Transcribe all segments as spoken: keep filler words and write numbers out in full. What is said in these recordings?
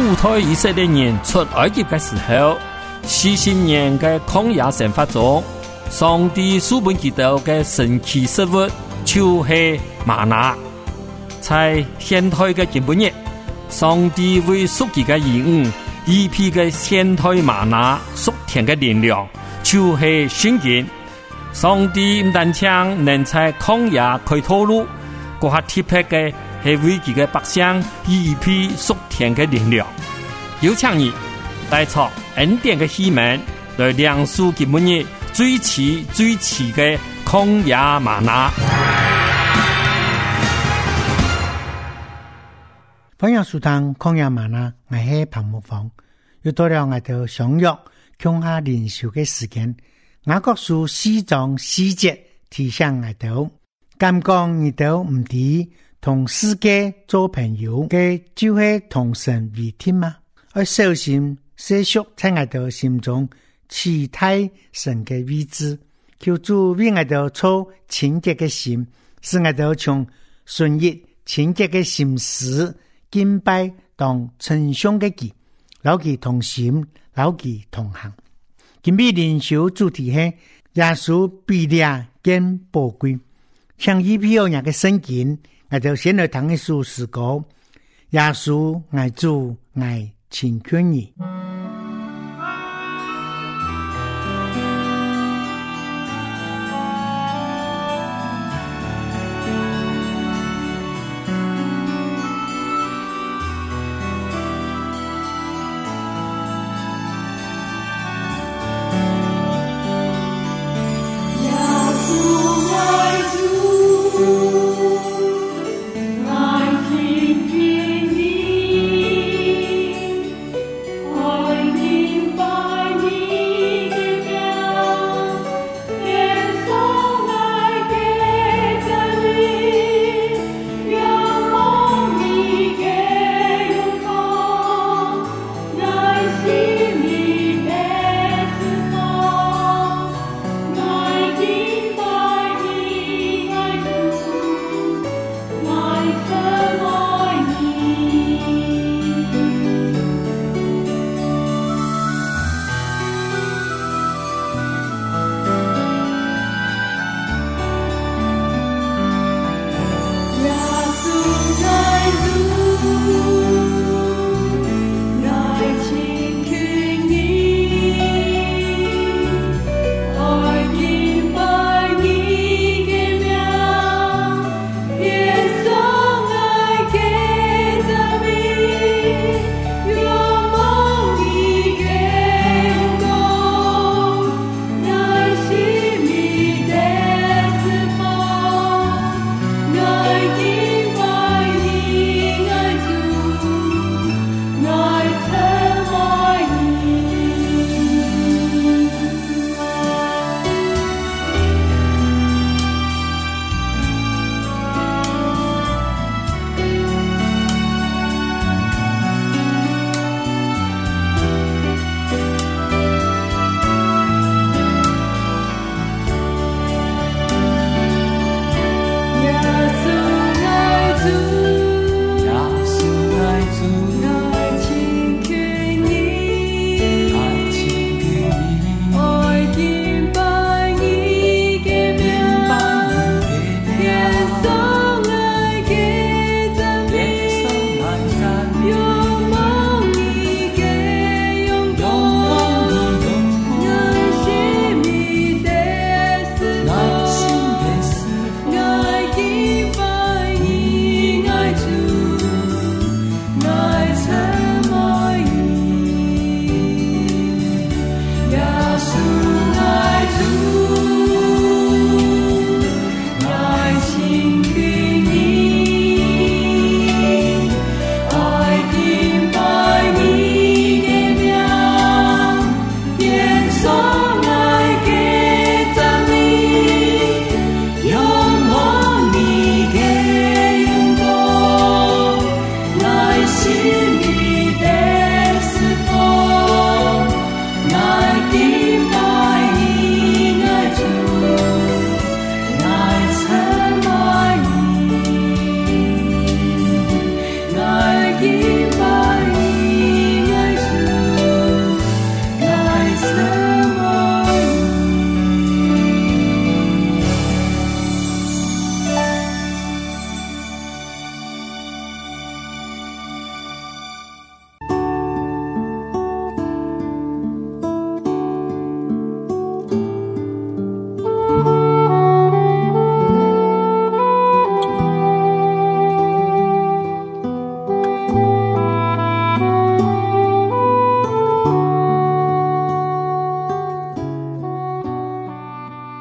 主推以色列人出埃及的时候，四十年的曠野生活中，上帝赐本基督的神奇食物就是玛拿。在现代的今日，上帝为属己的兒女一批的現代瑪拿屬天的力量，就是聖經。上帝唔單將能在曠野開道路，嗰下特別嘅係為佢嘅百姓一批屬天的力量。有請你帶出恩典的希望，來亮出今日最遲最遲的曠野瑪拿。 歡迎收聽曠野嗎哪，我係彭木芳。又到了我哋相約共下靈修嘅時間。雅各書四章四節提醒我哋，咁講你都唔知同世界做朋友嘅就係同神為敵嗎？要小心世俗在我哋心中取代神嘅位置，求主為我哋操清潔嘅心，使我哋從順應清潔嘅心思敬拜當稱頌嘅佢，老其同心，老其同行。今日靈修主題係耶穌比掠更寶貴。像依篇人嘅聖經，我就先來談一首詩歌：耶穌愛主愛親眷你。 愛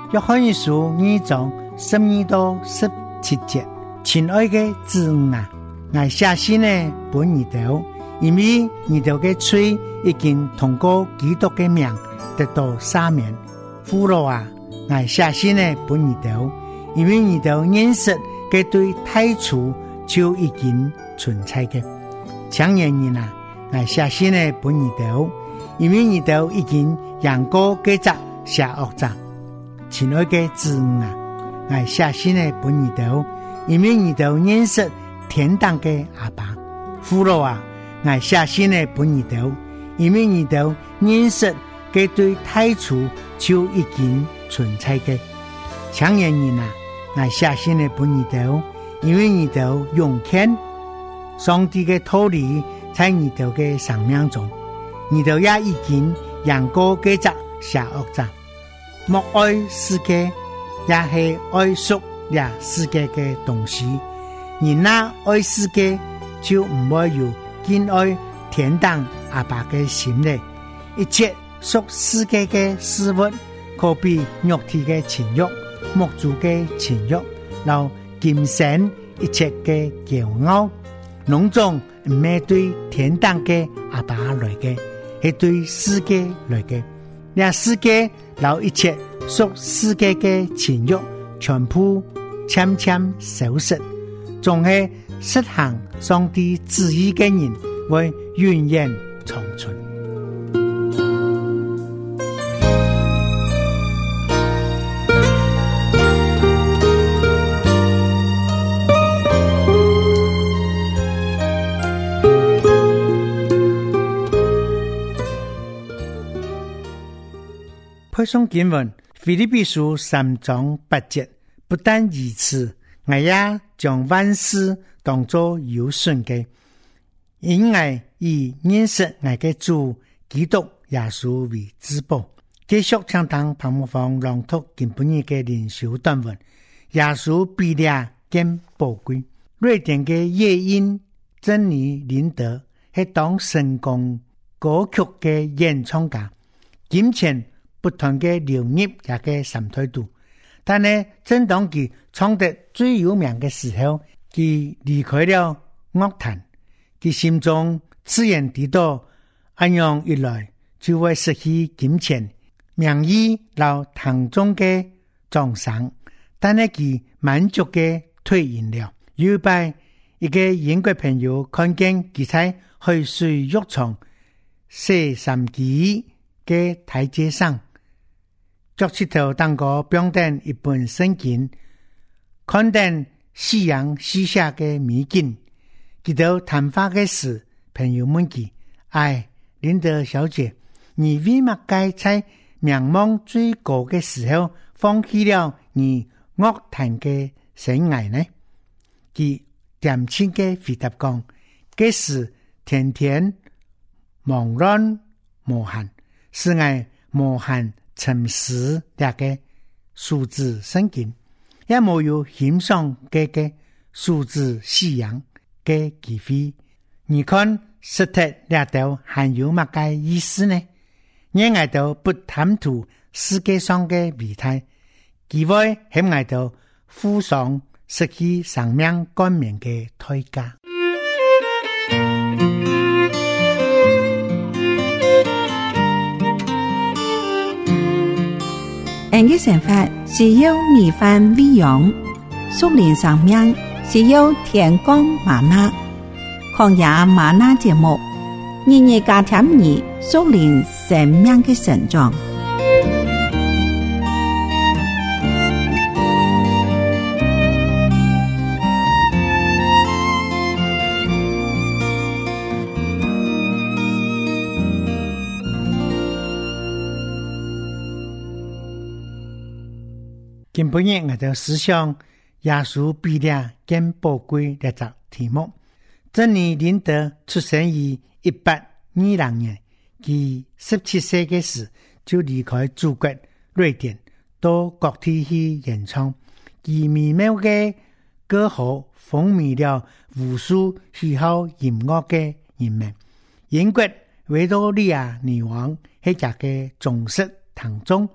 約翰一書二章十二到十七節，親愛的子女啊，我寫信呢本你哋，因為你哋嘅罪已經通過基督嘅名得到赦免。父老啊，我寫信呢本你哋，因為你哋認識嘅對太初就已經存在嘅。青年人啊，我寫信呢本你哋，因為你哋已經贏過嘅隻邪惡者。親愛的子女啊，我寫信呢本你哋，因為你哋認識天堂嘅阿爸。父老啊，我寫信呢本你哋，因為你哋認識嘅對太初就已經存在嘅。青年人啊，我寫信呢本你哋，因為你哋用權上帝嘅道理在你哋嘅生命中，你哋也已經贏過嘅隻邪惡者。莫愛世界，也係愛屬呀世界嘅東西。人那愛世界，就唔會有敬愛天堂阿爸嘅心咧。一切屬世界嘅事物，可比肉體嘅情欲、目珠嘅情欲，然今生一切嘅驕傲，攏總唔係對天堂嘅阿爸來嘅，係對世界來嘅。呢世界老一切屬世界嘅情欲，全部悄悄消失，仲係實行上帝旨意嘅人，會永遠長存。配送經文，腓立比書三章八節，不但如此，我也將萬事當作有損嘅，因我以認識我嘅主基督耶穌為至寶。繼續唱堂彭木芳朗讀今晡日嘅靈修短文，耶穌比掠更寶貴。瑞典嘅夜鶯珍妮林德係當成功歌曲嘅演唱家，金錢不同嘅流入也嘅心態度，但係正當佢唱得最有名嘅時候，佢離開了樂壇，佢心中自然知道，安樣一來就會失去金錢、名譽、老堂中嘅獎賞，但係佢滿足嘅退隱了。有一擺，一個英國朋友看見佢在海水浴場寫三機嘅台階上，腳趾頭當個標定一本聖經，看見夕陽西下嘅美景。佢到談話嘅時，朋友問佢：哎，林德小姐，你為乜該在名望最高嘅時候放棄了你樂壇嘅生涯呢？佢恬靜嘅回答講：嗰時天天忙亂無閒，是我無閒沉思那個數字聖經，也沒有欣賞這個數字夕陽嘅機會。你看實體那度還有乜個意思呢？我愛到不貪圖世界上嘅美態，機會喺愛到付上失去生命冠冕嘅代價。 人嘅想法是要米飯餵養，屬靈生命是要天光嗎哪。曠野嗎哪節目，日日加添你屬靈生命嘅成長。 今晡日我就思想耶穌比掠更寶貴這個題目。珍妮林德出生於一八二零年，佢十七歲嘅時就離開祖國瑞典，到各地去演唱。佢美妙嘅歌喉風靡了無數喜好音樂嘅人們。英國維多利亞女王喺佢嘅宗室堂中，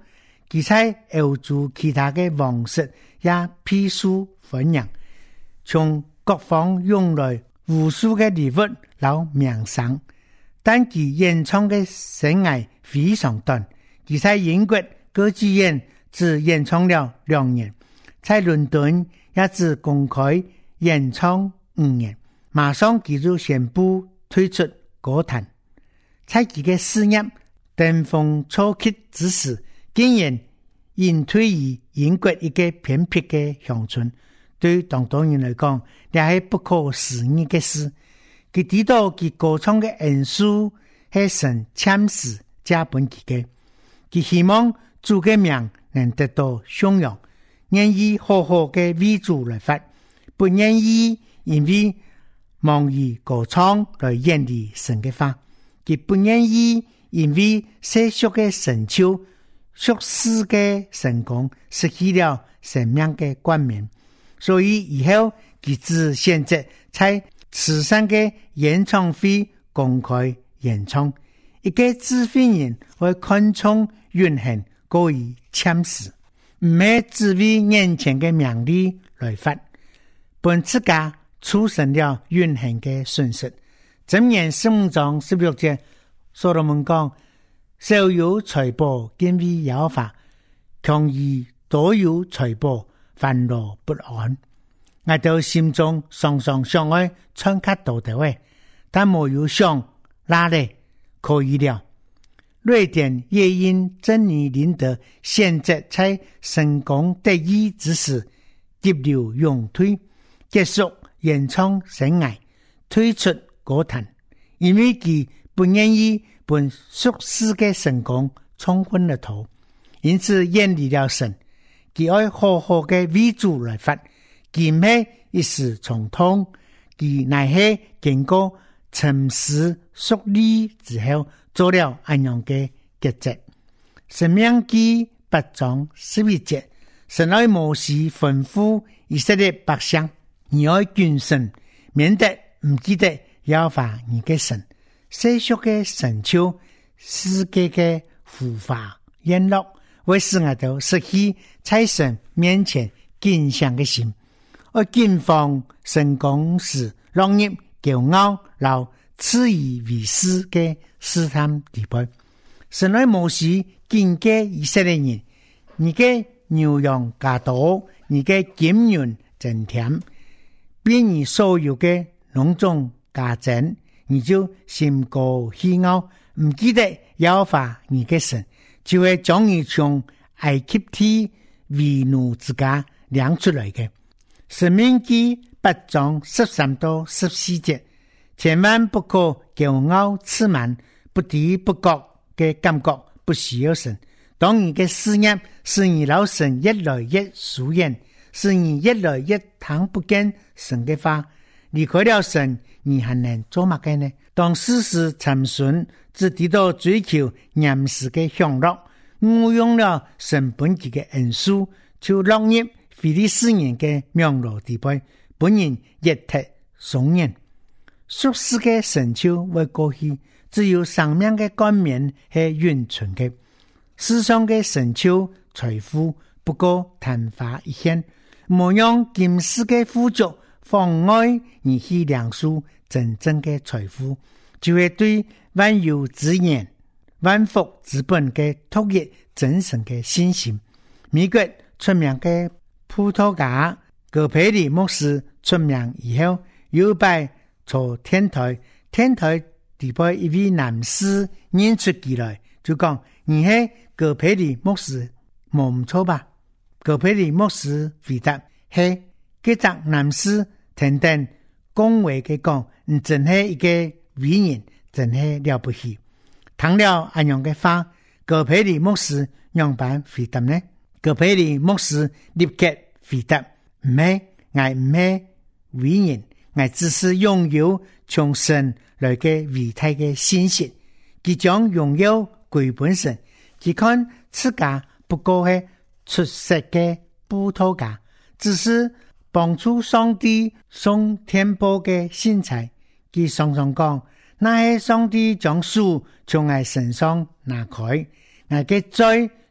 其在歐洲其他嘅王室也披書分揚，從各方用來無數嘅禮物老名聲，但其演唱嘅生涯非常短，其在英國歌劇院只演唱了兩年，在倫敦也只公開演唱五年，馬上佢就宣布退出歌壇。在佢嘅事業登峰造極之時，竟然隱退於英國一個偏僻嘅鄉村，對當地人來講，這係不可思議嘅事。佢知道佢歌唱嘅恩賜係神簽詞加本佢嘅，佢希望主嘅名能得到頌揚，願意好好嘅為主來發，不願意因為忙於歌唱來遠離神嘅話，佢不願意因為世俗嘅成就、俗世嘅成功失去了生命嘅冠冕，所以以後佢只選擇在慈善嘅演唱會公開演唱。一個智慧人會看重永恆過於簽詞，唔係只為眼前嘅名利來發，本自家出生了永恆嘅信息。箴言十五章十六節，所羅門講：少有財寶敬畏耶和華，強如多有財寶煩惱不安。我哋心中常常想愛穿卡道德位，但沒有想哪裡可以了。瑞典夜鶯珍妮林德現在在成功得意之時急流勇退，結束演唱生涯，退出歌壇，因為佢不願意本俗世嘅成功沖昏了頭，因此遠離了神。佢愛好好嘅為主來發，佢唔係一時衝動，佢乃係經過沉思熟慮之後做了安樣嘅抉擇。申命記八章十一節，神愛摩西吩咐以色列百姓，你愛謹慎，免得唔記得耶和華你嘅神。世俗嘅成就、世界嘅浮華宴樂，會使我哋失去在神面前敬虔嘅心，而謹防成功時落入驕傲、老自以為是嘅試探地步。神愛摩西警戒以色列人，你嘅牛羊加多，你嘅金銀增添，比你所有嘅農種加增，你就心高氣傲，唔記得耶和華你嘅神，就會將你從埃及地為奴之家領出來嘅。申命記八章十三到十四節，千萬不可驕傲自滿，不知不覺嘅感覺不需要神。當你嘅事業使你老神越來越疏遠，使你越來越聽不見神嘅話，離開了神，你還能做乜嘅呢？當事實參順，只知道追求暫時嘅享樂，誤用了神本己嘅恩賜，就落入非利士人嘅網絡地步，本人一踢松人。俗世嘅成就會過去，只有生命嘅冠冕係永存嘅。世上嘅成就財富不過曇花一現，莫讓今世嘅富足妨礙你去領受真正嘅財富，就會對萬有之源、萬福之本嘅獨一真神嘅信心。美國出名嘅葡萄牙葛培理牧師出名以後，有拜坐天台，天台地背一位男士認出佢來，就講：你係葛培理牧師，冇唔錯吧？葛培理牧師回答：係。嗰隻男士聽聽恭維嘅講，你真係一個偉人，真係了不起。聽了安樣嘅話，葛培理牧師樣板回答呢？葛培理牧師立刻回答：唔係，我唔係偉人，我只是擁有從神來嘅偉大嘅信息，佢將榮耀歸本神。佢看自家不過係出色嘅葡萄架，只是幫助上帝送天報嘅信差。佢常常講，那係上帝將書從我身上拿開，我嘅罪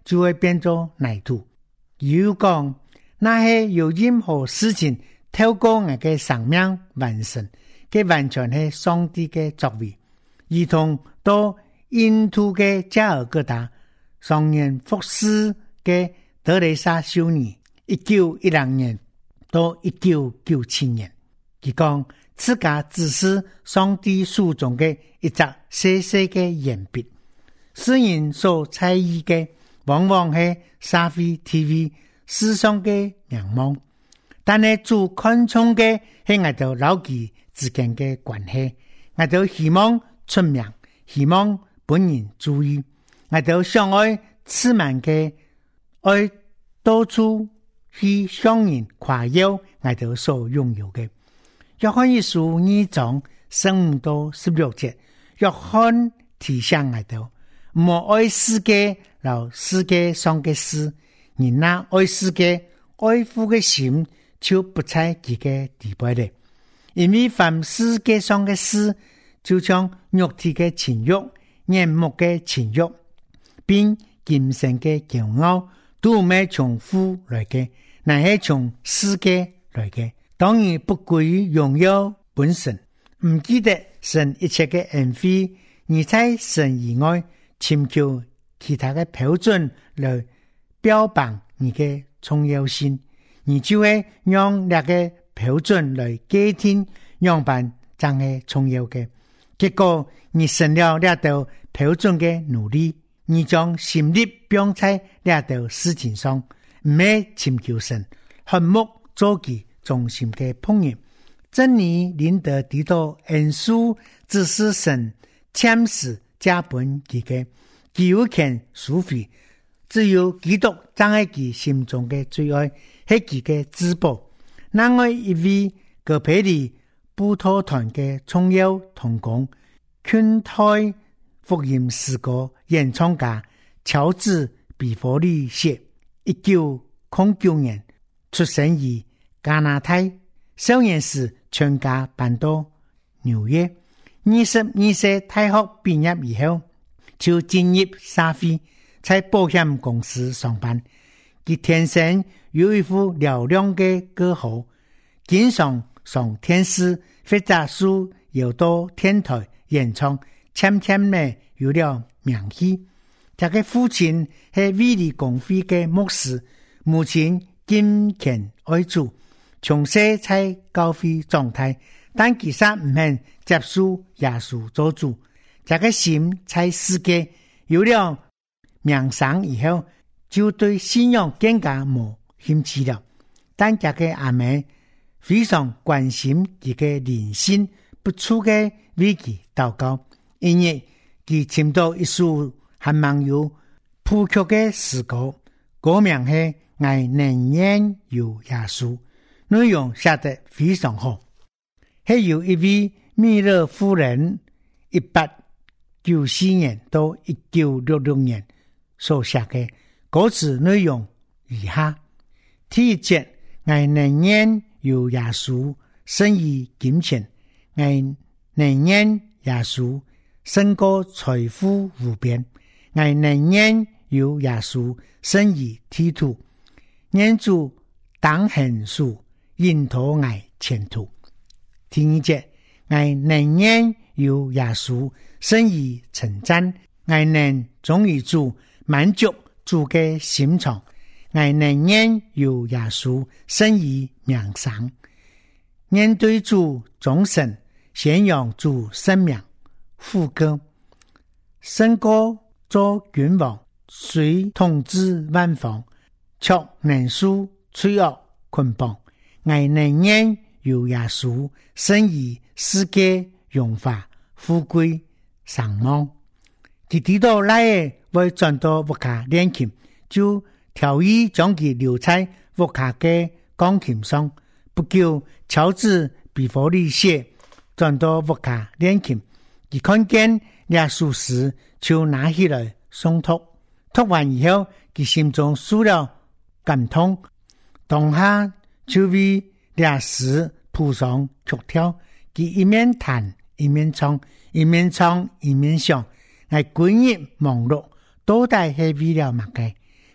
就會變做泥土。又講，那些有任何事情透過我嘅生命完成，佢完全係上帝嘅作為。如同到印度嘅加爾各答上年服侍嘅德蕾莎修女，一九一零年到一九九七年，佢講自家只是上帝手中嘅一隻細細嘅鉛筆，世人所猜疑嘅往往係社會 T V 世上嘅名望，但係主看重嘅係我哋老幾之間嘅關係，我哋希望出名，希望本人注意，我哋相愛此萬嘅愛到處去向人誇耀我哋所擁有嘅。約翰一書二章十五到十六節，約翰提醒我哋莫愛世界，留世界上嘅事，人那愛世界愛父嘅心就不在佢嘅地位咧。因為凡世界上嘅事，就像肉體嘅情欲、眼目嘅情欲，並今生嘅驕傲，都唔係從父來嘅，乃係從世界來嘅。當然不歸於榮耀本身，唔記得神一切嘅恩惠，而在神以外尋求其他嘅標準來標榜你嘅重要性，你就會用那個標準來界定樣板真係重要嘅。結果你成了那道標準嘅努力，你將心力放在那道事情上，唔係尋求神，渴慕做其中心嘅朋友。真理領得得到恩賜，只是神簽使加本佢嘅，佢有權贖回。只有基督真係佢心中嘅最愛，係佢嘅至寶。另外一位葛培理布托團嘅重要同工，勸退福音詩歌演唱家喬治比佛利謝，一九零九年出生於加拿大，少年時全家搬到紐約，二十二歲大學畢業以後就進入社會，在保險公司上班。佢天生有一副嘹亮的歌喉，經常上電視或者書又到天台演唱，漸漸地有了名氣。他的父親是衛理公會的牧師，母親敬虔愛主，從小在教會狀態，但其實唔肯接受耶穌做主。他的心在世界有了名聲以後，就對信仰更加冇興趣了。但這個阿妹非常關心佢嘅靈性，不住嘅為佢禱告，因為佢聽到一首還蠻有譜曲嘅詩歌，歌名係我寧願有耶穌，內容寫得非常好。係由一位米勒夫人一八九四年到一九六六年所寫嘅，歌詞內容如下：第一節，我寧願有耶穌勝於金錢，我寧願耶穌勝過財富無邊，我寧願有耶穌勝於地土，願主當恆數引導我前途。第二節，我寧願有耶穌勝於稱讚，我能忠於主滿足主嘅心腸，我寧願有耶穌勝於名聲，面對主忠誠，宣揚主生命。副歌，勝過做君王，雖統治萬方，卻能使罪惡捆綁，我寧願有耶穌勝於世界榮華富貴上望。佢提到來會轉到沃卡練琴，就調意將佢留在沃卡嘅鋼琴上。不久，喬治比佛利謝轉到沃卡練琴，佢看見耶穌時就拿起來誦讀，讀完以後，佢心中受了感動，當下就為耶穌譜上曲調，佢一面彈一面唱，一面唱一面想，我歸日忙碌，到底係為了乜嘅？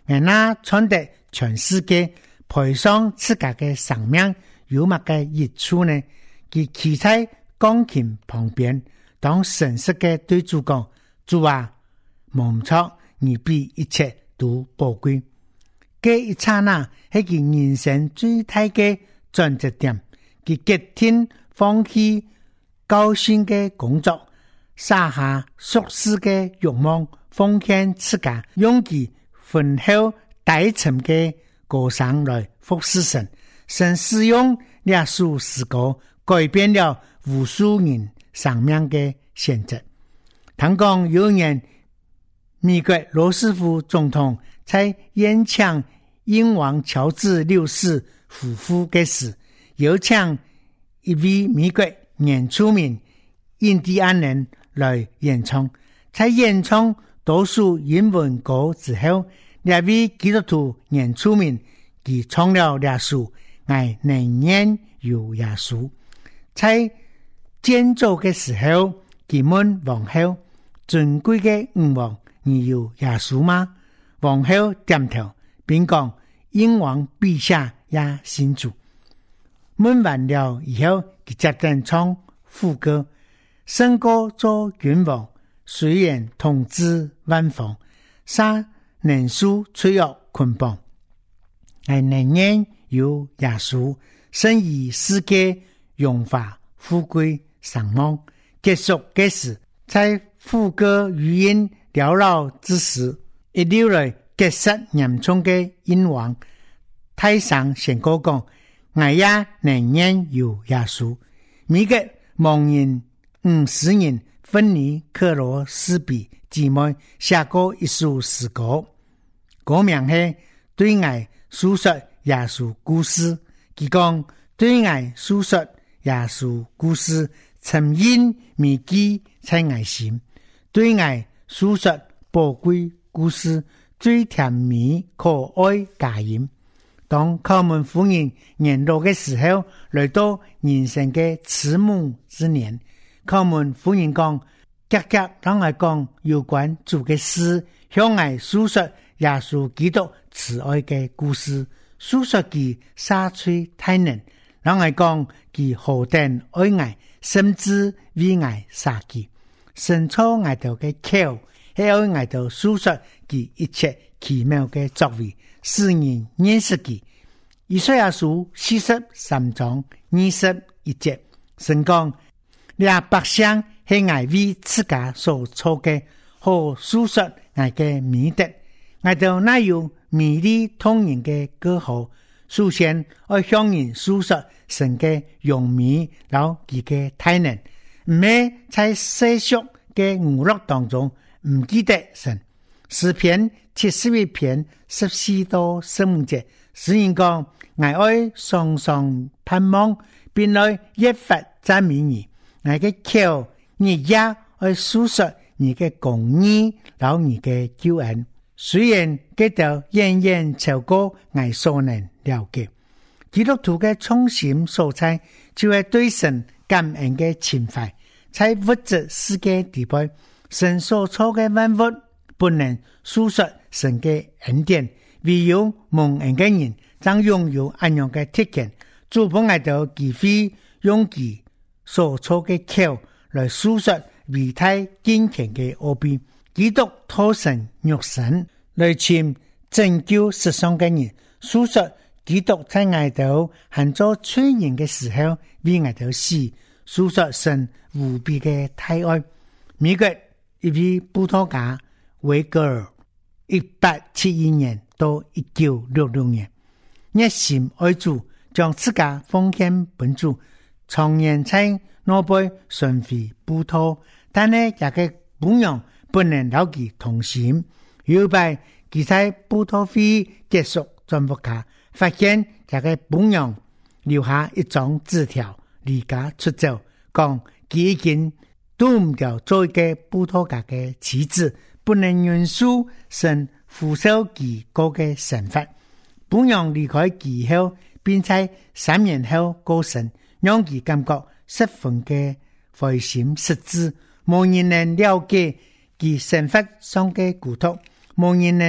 而那傳達全世界賠上自家嘅生命有乜嘅益處呢？佢企在鋼琴旁邊，當誠實嘅對主講：主啊，冇錯，你比一切都寶貴。這一剎那係佢人生最大嘅轉折點，佢決定放棄高薪嘅工作，撒下俗世嘅慾望，奉獻自家，用佢豐厚大沉嘅歌聲來服侍神。神使用這首詩歌改變了無數人生命嘅選擇。聽講有年美國羅斯福總統在演講英王喬治六世夫婦嘅時，有請一位美國原住民印第安人來演唱。在演唱多數英文歌之後，這位基督徒原住民佢唱了這首愛能念有耶穌。在建造嘅時候，佢問王后：尊貴嘅吾王，你有耶穌嗎？王后點頭，並講：英王陛下也信主。問完了以後，佢接着唱副歌：勝過做君王，雖然統治萬方，殺能書出入捆綁，愛能念有耶穌，生以世界榮華富貴上望。結束嘅時，在副歌語音繚繞之時，一流來結實嚴重嘅英王太上宣告講：我也能念有耶穌。每個盲人五十人芬尼克羅斯比姊妹寫過一首詩歌，歌名係對我訴說耶穌故事。佢講：對我訴說耶穌故事，沉吟銘記在我心；對我訴說寶貴故事，最甜蜜可愛佳音。當靠門夫人年老嘅時候，來到人生嘅遲暮之年，靠門夫人講：格格讓我講有關主嘅事，向我訴說耶穌基督慈愛嘅故事，訴說佢灑垂大能，讓我講佢何等愛我，甚至為我殺佢。神操我哋嘅口，係愛我哋訴說佢一切奇妙嘅作為，使人認識佢。以賽亞書四十三章二十一節，神講：這百姓係我為自家所造嘅，好訴說我嘅美德。我哋哪有美麗動人嘅歌號？首先要向人訴說神嘅榮美，然後佢嘅大能，唔係在世俗嘅娛樂當中唔記得神。詩篇七十一篇十四到十五節，詩人講：我愛常常盼望，並來一發讚美你。我嘅口，你也愛訴說你嘅公義，然後你嘅救恩。雖然佢哋遠遠超過我所能了解，基督徒嘅中心所在就係對神感恩嘅情懷。在物質世界地位，神所造嘅萬物不能訴說神嘅恩典，唯有蒙恩嘅人將擁有安樣嘅特權。主幫我哋機會用佢所造嘅口來訴說偉大堅強嘅奧秘。基督托神肉身來尋拯救世上嘅人，訴說基督在我哋行做罪人嘅時候為我哋死，訴說神無比嘅大愛。美國一位布道家維格爾，一八七一年到一九六六年，熱心愛主，將自家奉獻本主，常年在諾貝順飛布道，但係也嘅本樣不能留佢同行。後來佢在布道會結束傳福卡，發現這個本樣留下一張字條，離家出走，講佢已經躲唔掉做一個布道家嘅妻子，不能允許神扶守佢嗰個神法。本樣離開佢後，並在三年後過身，讓佢感覺十分嘅灰心失志，無人能了解佢神法上嘅孤獨，無人能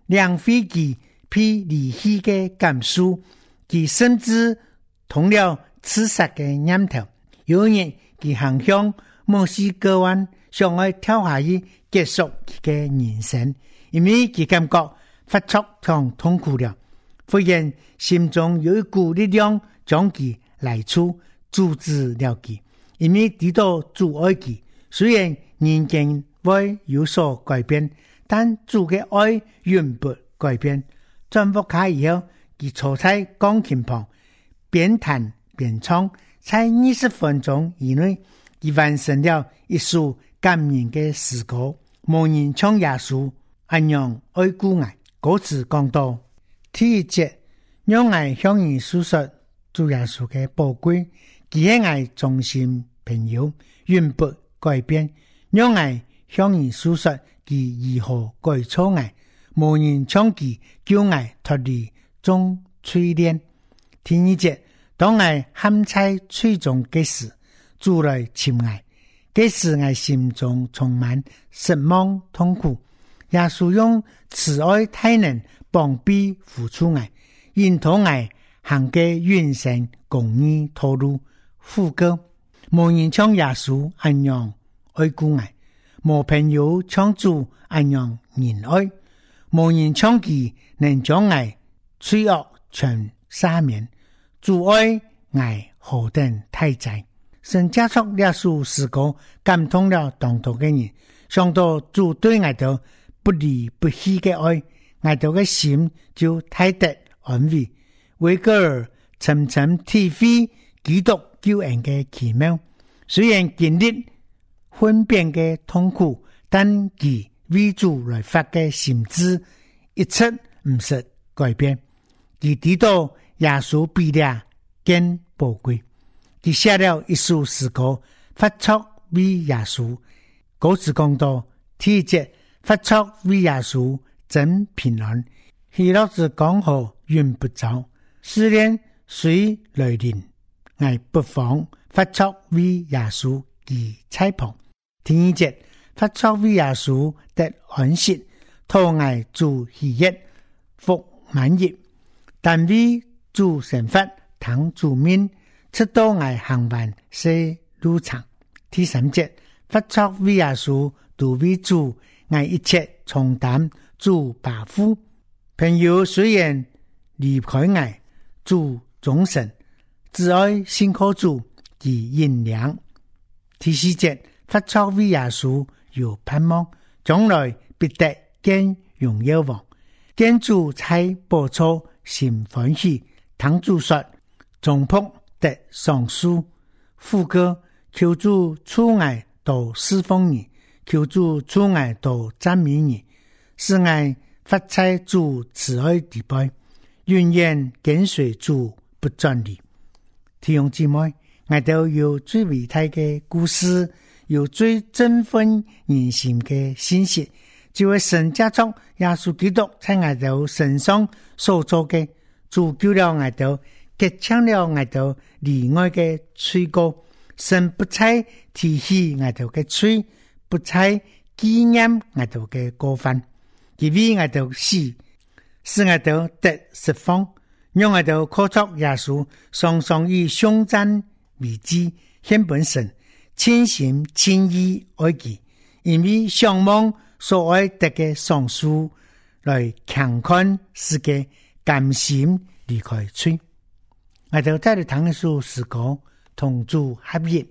梁飞其被离弃的感受，其甚至同了自杀的念头。有日其航向墨西哥湾，想要跳下去结束其的人生，因为其感觉发出痛痛苦了。忽然心中有一股力量将其来出，阻止了其。因为知道主爱其，虽然人間會有所改變，但主嘅愛永不改變。轉福卡以後，佢坐在鋼琴旁，邊彈邊唱，在二十分鐘以內，佢完成了一首感人嘅詩歌。無人唱耶穌，安樣愛顧愛。歌詞講到第一節，讓愛向人訴說主耶穌嘅寶貴，佢係愛忠心朋友，永不改變。讓愛向人訴說佢如何改錯愛，無人唱佢叫愛脫離中淬煉。第二節，當愛陷在水中嘅時，主來尋愛，嘅時愛心中充滿失望痛苦。耶穌用慈愛大能幫庇付出愛，引導愛行嘅完成公義道路。副歌，無人唱耶穌安樣愛顧愛，無朋友唱主安樣仁愛，無人唱佢能將愛罪惡全赦免，主愛愛何等太哉。神加速耶穌詩歌感動了當道嘅人，想到主對愛的不離不棄嘅愛，愛到嘅心就太得安慰，為個兒沉沉體會基督救恩嘅奇妙。雖然經歷分辨嘅痛苦，但其為主來發嘅心志一直唔實改變。佢知道耶穌比他更寶貴，佢寫了一首詩歌，發出為耶穌。歌詞講到第一節，發出為耶穌真平安，喜樂之江河永不走，試煉雖來臨，愛不妨發出為耶穌而猜旁。第二節，發出為耶穌得安息，托愛主喜悅福滿溢，但為主神法當主面，出到愛行完些路長。第三節，發出為耶穌獨為主愛一切重擔主把負，朋友雖然離開愛，主忠誠，只愛信靠主及引領。第四節，發出為耶穌有盼望，將來必得見榮耀王，見主在寶座心歡喜，聽主說忠僕得賞賜。副歌，求主出愛到侍奉你，求主出愛到讚美你，使愛發在主慈愛地背，願願跟隨主不轉離。弟兄姊妹，我都有最偉大的故事，有最振奮人心的信息，就係神加速耶穌基督在我哋身上所做的，主救了我哋，結清了我哋離愛的罪過。神不再提起我哋嘅罪，不再紀念我哋嘅過犯，因為我哋死，使我哋得釋放，讓我哋靠着耶穌常常以頌讚為祭獻本神，全心全意愛佢，因為向往所愛得嘅賞賜來強看世界，甘心離開罪。我哋再嚟聽一首詩歌，同主合一。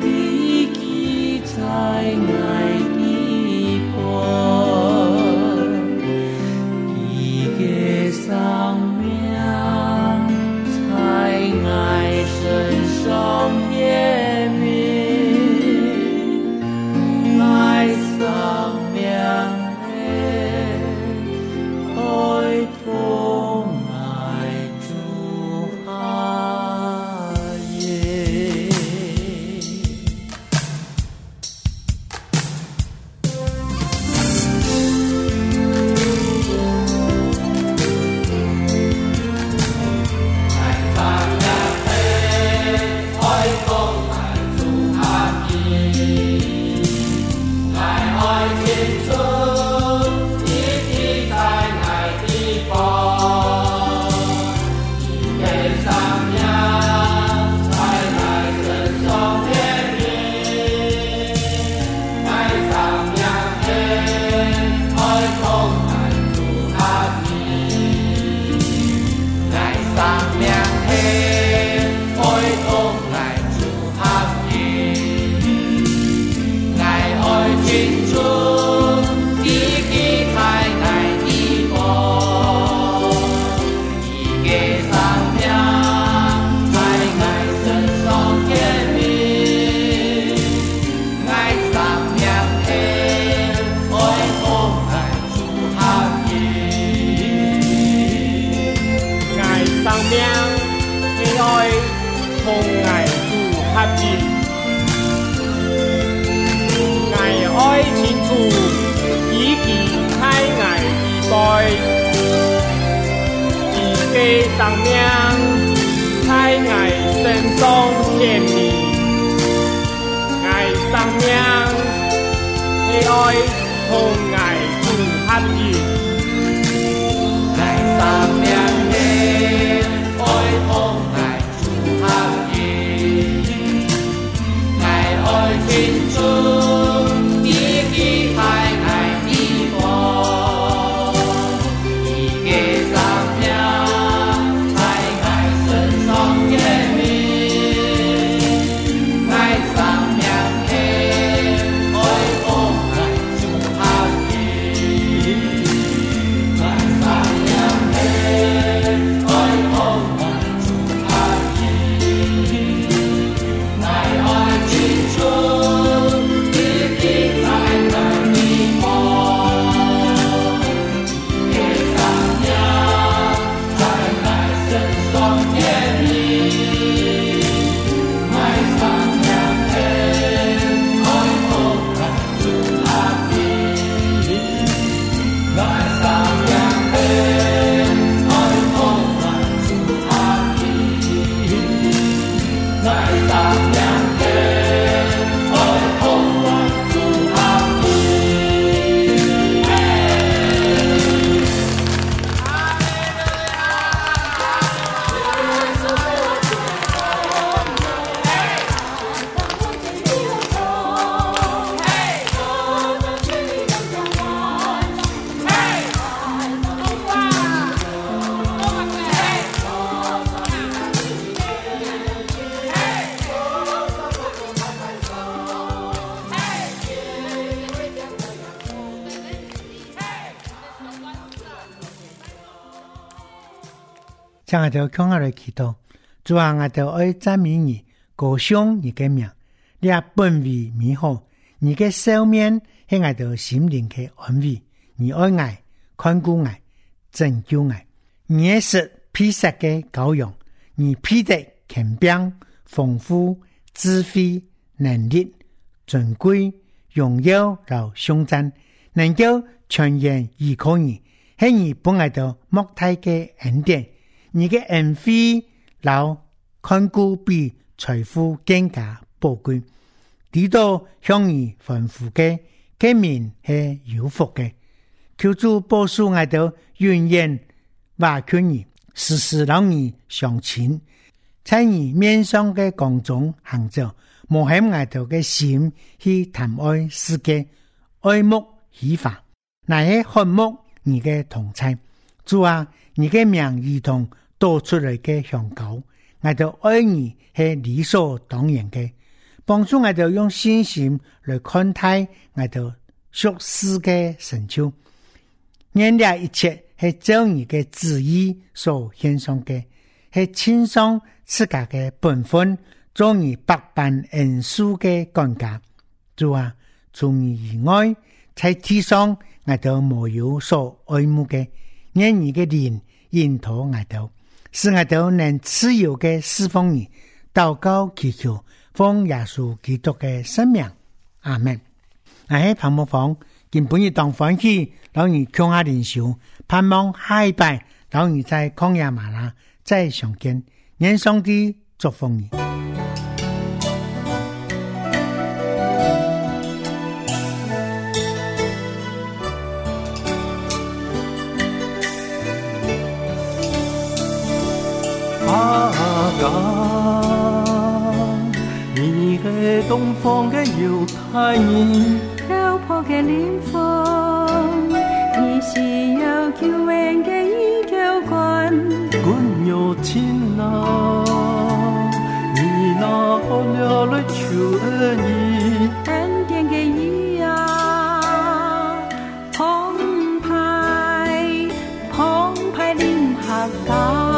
愛的生命在爱身上甜蜜，爱生命的爱同爱主合一，爱生命的爱同爱主合一，爱爱天主你的爱爱你我，一个生命在爱身上甜蜜，爱生命的爱同爱主合一，爱生命的爱同爱主合一，爱爱天主你的爱爱你我，一生命在爱身上甜蜜，爱生命的爱同爱主合一，爱生命的爱同爱主合一，爱生命的爱同爱主合一。 将我哋向下來祈禱，主啊，我哋愛讚美你，高聲你嘅名，你也本為美好，你嘅笑面係我哋心靈嘅安慰，你愛愛，看顧愛，拯救愛，你也是披薩嘅羔羊，你披得權柄、豐富、智慧、能力、尊貴、榮耀和頌讚，能夠全然依靠你，係你本來的莫大嘅恩典。你嘅恩惠老看顧比財富更加寶貴，知道向你吩咐嘅嘅面係有福嘅，求主保守我哋永遠瓦勸你，時時讓你相親，在你面上嘅光中行走，無限我哋嘅心去談愛世界，愛慕喜法，乃係渴慕你嘅同在。主啊，你嘅名兒童多出來嘅香膏，我哋愛你係理所當然嘅，幫助我哋用信心來看待我哋屬世嘅成就，原來一切係照你嘅旨意所獻上嘅，係親上自家嘅本分，做你百般恩賜嘅管家。主啊，除你以外，在地上我哋沒有所愛慕嘅，願你嘅靈引導我哋，使我哋能自由嘅侍奉你，禱告祈求，奉耶穌基督嘅聖名，阿門。我喺彭木房，見本日當歡喜，老你強下靈修，盼望下一拜，老你在曠野嗎哪再相見，願上帝祝福你。 阿剛，你係東方嘅猶太人， 漂泊嘅靈魂，你是有救恩嘅依靠冠， 君有情啊，你那可了來求恩義， 恩典嘅義啊，澎湃澎湃臨下港。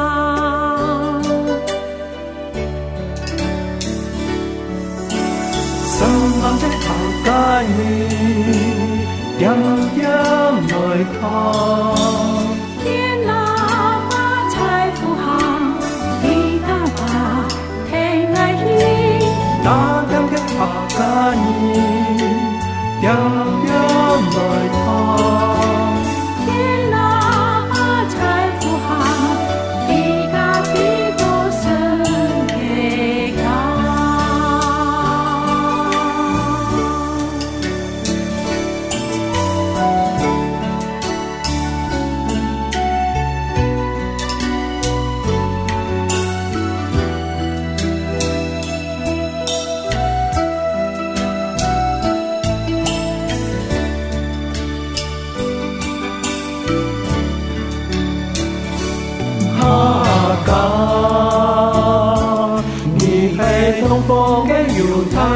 愛你點點來看， 天哪把財富行，地大把天愛意， 大點嘅客家人點點來看， 天哪把財富行，地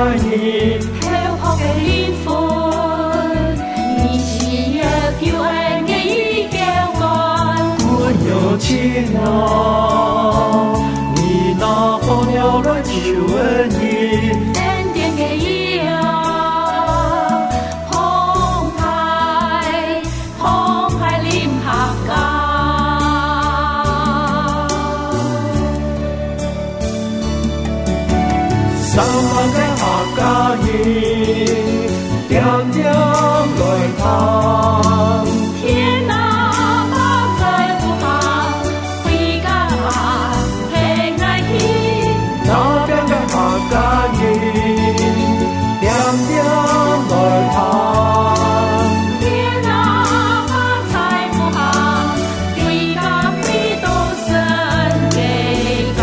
你， 幸福嘅靈魂，你是耶救恩嘅依靠岸。 我有情啊，你那好了来求恩你。 恩典嘅意啊，澎湃澎湃臨客家。 三萬嘅客家人，點點來談。 天啊，百載富行，回家平安喜。 那邊嘅客家人，點點來談。 天啊，百載富行，回家回到神嘅家。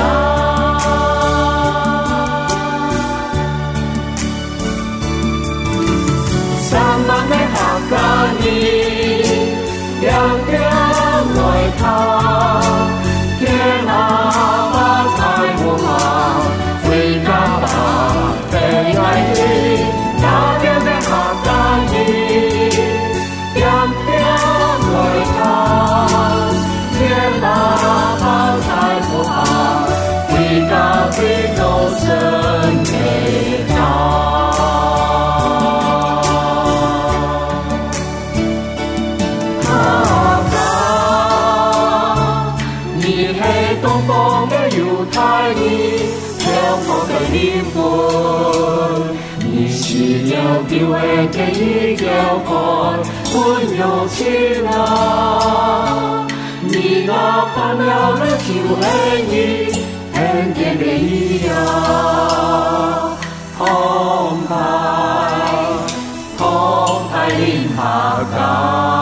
三萬嘅客家人，點點來談。天啊，百載富行，回家吧，平安喜。那邊嘅客家人，點點來談。天啊，百載富行，回家回到神嘅家。東方嘅猶太人，幸福嘅靈魂，你是有救恩嘅依靠岸，溫柔情啊，你那看了了救恩你，恩典嘅意啊，澎湃澎湃臨客家。